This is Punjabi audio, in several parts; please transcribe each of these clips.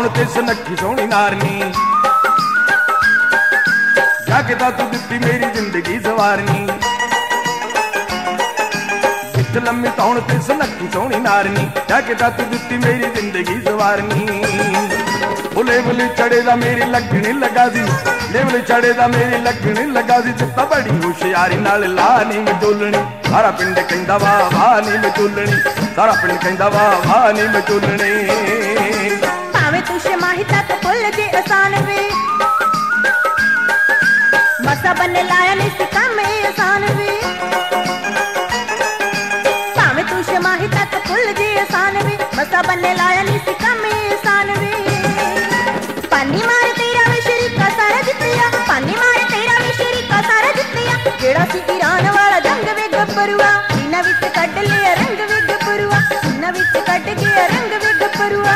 ਪਾਉਣ ਤੇ ਸੁਨੱਖੀ ਸੋਹਣੀ ਨਾਰਨੀ, ਜਾ ਕੇ ਤਾਂ ਤੂੰ ਦਿੱਤੀ ਮੇਰੀ ਜ਼ਿੰਦਗੀ ਸਵਾਰਨੀ। ਵਿੱਚ ਲੰਮੀ ਧੌਣ ਤੇ ਸੁਨੱਖੀ ਸੋਹਣੀ ਨਾਰਨੀ, ਜਾ ਕੇ ਤਾਂ ਤੂੰ ਦਿੱਤੀ ਮੇਰੀ ਜ਼ਿੰਦਗੀ ਸਵਾਰਨੀ। ਲੇਵਲ ਚੜੇ ਦਾ ਮੇਰੀ ਲੱਗਣੀ ਲੱਗਾ ਸੀ, ਲੇਵਲ ਚੜੇ ਦਾ ਮੇਰੀ ਲੱਗਣੀ ਲੱਗਾ ਸੀ। ਚਿੱਤਾ ਬੜੀ ਹੁਸ਼ਿਆਰੀ ਨਾਲ ਲਾ ਨੀ ਮਚੋਲਣੀ, ਸਾਰਾ ਪਿੰਡ ਕਹਿੰਦਾ ਵਾਹ ਵਾਹ ਨੀ ਮਚੋਲਣੀ, ਸਾਰਾ ਪਿੰਡ ਕਹਿੰਦਾ ਵਾਹ ਵਾਹ ਨੀ ਮਚੋਲਣੀ। ਭਾਵੇਂ ਤੂੰ ਸ਼ਮਾਹੀ ਤੱਕ ਭੁੱਲ ਜੇ ਆਸਾਨ ਵੇ, ਮਸਾ ਬੰਨੇ ਲਾਇਆ ਨਹੀਂ ਸੀ ਕੰਮ ਇਹ ਆਸਾਨ ਵੇ। ਭਾਵੇਂ ਤੂੰ ਸ਼ਮਾਹੀ ਤੱਕ ਭੁੱਲ ਜੇ ਆਸਾਨ ਵੇ, ਮਸਾ ਬੰਨੇ ਲਾਇਆ ਨਹੀਂ ਸੀ ਕੰਮ ਇਹ ਆਸਾਨ ਵੇ। ਪਾਨੀ ਮਾਰ ਤੇਰਾ ਵੀ ਸ਼ਰੀਕਾ ਸਾਰਾ ਜਿੱਤਿਆ, ਪਾਨੀ ਮਾਰ ਤੇਰਾ ਵੀ ਸ਼ਰੀਕਾ ਸਾਰਾ ਜਿੱਤਿਆ। ਜਿਹੜਾ ਸੀ ਈਰਾਨ ਵਾਲਾ ਜੰਗ ਵੇ ਗੱਭਰੂਆ, ਇਹਨਾਂ ਵਿੱਚ ਕੱਢ ਲਿਆ ਰੰਗ ਵੇ ਗੱਭਰੂਆ, ਇਹਨਾਂ ਵਿੱਚ ਕੱਢ ਗਿਆ ਰੰਗ ਵੇ ਗੱਭਰੂਆ।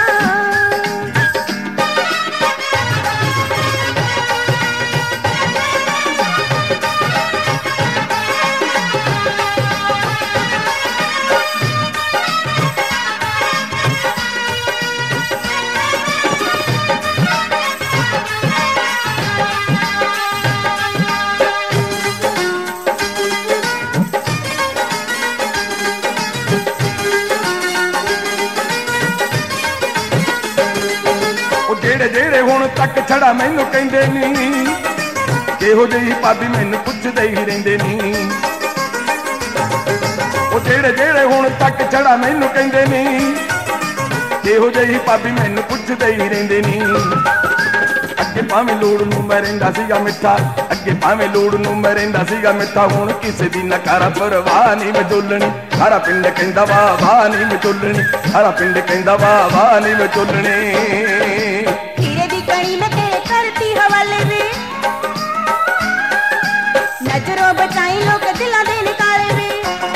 ਜਿਹੜੇ ਹੁਣ ਤੱਕ ਛੜਾ ਮੈਨੂੰ ਕਹਿੰਦੇ ਨੀ, ਇਹੋ ਜਿਹੀ ਭਾਬੀ ਮੈਨੂੰ ਪੁੱਛਦੇ ਹੀ ਰਹਿੰਦੇ ਨੀ। ਉਹ ਜਿਹੜੇ ਹੁਣ ਤੱਕ ਛੜਾ ਮੈਨੂੰ ਕਹਿੰਦੇ ਨੀ, ਇਹੋ ਜਿਹੀ ਭਾਬੀ ਮੈਨੂੰ ਪੁੱਛਦੇ ਹੀ ਰਹਿੰਦੇ ਨੀ। ਅੱਗੇ ਭਾਵੇਂ ਲੋੜ ਨੂੰ ਮੈਂ ਰਹਿੰਦਾ ਸੀਗਾ ਮਿੱਠਾ, ਅੱਗੇ ਭਾਵੇਂ ਲੋੜ ਨੂੰ ਮੈਂ ਰਹਿੰਦਾ ਸੀਗਾ ਮਿੱਠਾ। ਹੁਣ ਕਿਸੇ ਦੀ ਨਕਾਰਾ ਪਰਵਾਹ ਨੀ ਮਚੋਲਣੀ, ਸਾਰਾ ਪਿੰਡ ਕਹਿੰਦਾ ਵਾਹ ਵਾਹ ਨੀ ਮਚੋਲਣੀ, ਸਾਰਾ ਪਿੰਡ ਕਹਿੰਦਾ ਵਾਹ ਵਾਹ ਨੀ ਮਚੋਲਣੀ। ਹਵਾਲੇ ਵੇ ਨਜ਼ਰੋਂ ਬਚਾਈ ਲੋਕ ਦਿਲਾਂ ਦੇ ਨਿਕਾਲੇ ਵੇ,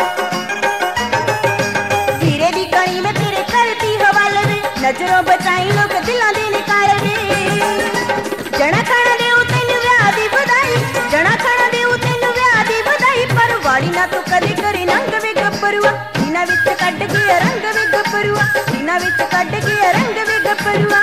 ਹੀਰੇ ਦੀ ਕਣੀ ਮੈਂ ਤੇਰੇ ਕਰਤੀ ਹਵਾਲੇ ਵੇ, ਨਜ਼ਰੋਂ ਬਚਾਈ ਲੋਕ ਦਿਲਾਂ ਦੇ ਨਿਕਾਲੇ ਵੇ। ਜਣਾ ਖਾਣਾ ਦੇਉ ਤੈਨੂੰ ਵਿਆਹ ਦੀ ਵਧਾਈ, ਜਣਾ ਖਾਣਾ ਦੇਉ ਤੈਨੂੰ ਵਿਆਹ ਦੀ ਵਧਾਈ। ਪਰ ਵਾੜੀ ਨਾ ਤੂੰ ਕਦੇ ਕਰੇ ਨੰਗ ਵੇ ਗੱਭਰੂਆ, ਇਹਨਾਂ ਵਿੱਚ ਕੱਢ ਗਿਆ ਰੰਗ ਵੇ ਗੱਭਰੂਆ, ਇਹਨਾਂ ਵਿੱਚ ਕੱਢ ਗਿਆ ਰੰਗ ਵੇ ਗੱਭਰੂਆ।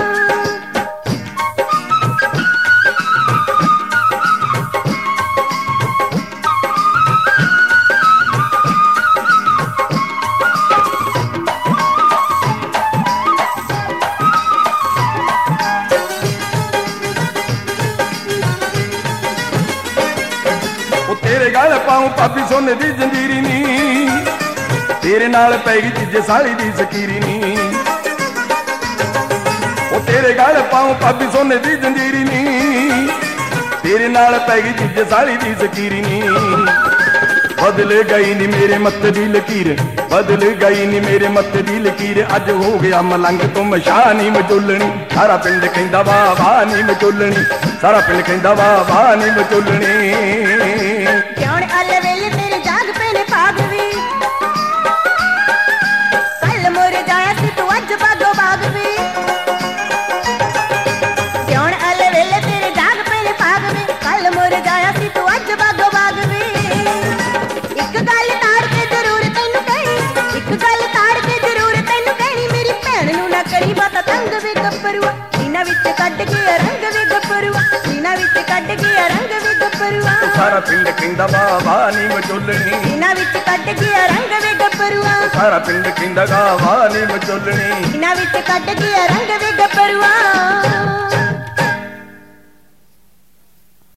ਤੇਰੇ ਗਲ ਪਾਉ ਭਾਬੀ ਸੋਨੇ ਦੀ ਜੰਜੀਰੀ ਨੀ, ਤੇਰੇ ਨਾਲ ਪੈ ਗਈ ਜੀਜੇ ਸਾਲੀ ਦੀ ਸਕੀਰੀ ਨੀ। ਉਹ ਤੇਰੇ ਗਲ ਪਾਉ ਭਾਬੀ ਸੋਨੇ ਦੀ ਜੰਜੀਰੀ ਨੀ, ਤੇਰੇ ਨਾਲ ਪੈ ਗਈ ਜੀਜੇ ਸਾਲੀ ਦੀ ਸਕੀਰੀ ਨੀ। ਬਦਲ ਗਈ ਨੀ ਮੇਰੇ ਮੱਥੇ ਦੀ ਲਕੀਰ, ਬਦਲ ਗਈ ਨੀ ਮੇਰੇ ਮੱਥੇ ਦੀ ਲਕੀਰ। ਅੱਜ ਹੋ ਗਿਆ ਮਲੰਗ ਤੋਂ ਮਸ਼ਾ ਨੀ ਮਚੋਲਣੀ, ਸਾਰਾ ਪਿੰਡ ਕਹਿੰਦਾ ਵਾਹ ਵਾਹ ਨੀ ਮਚੋਲਣੀ, ਸਾਰਾ ਪਿੰਡ ਕਹਿੰਦਾ ਵਾਹ ਵਾਹ ਨੀ ਮਚੋਲਣੀ। ਕਿਉਂ ਅਲੇ ਵੇਲੇ ਤੇਰੇ ਜਾਗ ਪਏ ਨੇ ਭਾਗ ਵੀ, ਕੱਲ ਮੁਰ ਜਾਇਆ ਸੀ ਤੂੰ ਅੱਜ ਬਾਗੋ ਬਾਗ ਵੀ। ਕਿਉਂ ਅਲੇ ਵੇਲੇ ਤੇਰੇ ਜਾਗ ਪਏ ਨੇ ਭਾਗ ਵੀ, ਕੱਲ ਮੁਰ ਜਾਇਆ ਸੀ ਤੂੰ ਅੱਜ ਬਾਗੋ ਬਾਗ ਵੀ। ਇੱਕ ਗੱਲ ਤਾੜ ਕੇ ਜ਼ਰੂਰ ਤੈਨੂੰ ਕਹਿਣੀ, ਇੱਕ ਗੱਲ ਤਾੜ ਕੇ ਜ਼ਰੂਰ ਤੈਨੂੰ ਕਹਿਣੀ। ਮੇਰੀ ਭੈਣ ਨੂੰ ਨਾ ਕਰੀ ਬਾਤ ਤੰਗ ਵੇ ਗੱਭਰੂਆ, ਇਹਨਾਂ ਵਿੱਚ ਕੱਢ ਗਿਆ ਰੰਗ ਵੇ ਗੱਭਰੂਆ, ਇਹਨਾਂ ਵਿੱਚ ਕੱਢ ਗਿਆ ਰੰਗ ਵੇ ਗੱਭਰੂਆ। ਸਾਰਾ ਪਿੰਡ ਕਹਿੰਦਾ ਵਾਹ ਵਾਹ ਨੀ ਮਚੋਲਣੀ, ਇਹਨਾਂ ਵਿੱਚ ਕੱਢ ਗਿਆ ਰੰਗ ਵੇ ਗੱਭਰੂਆ, ਸਾਰਾ ਪਿੰਡ ਕਹਿੰਦਾ ਵਾਹ ਵਾਹ ਨੀ ਮਚੋਲਣੀ, ਇਹਨਾਂ ਵਿੱਚ ਕੱਢ ਗਿਆ ਰੰਗ ਵੇ ਗੱਭਰੂਆ।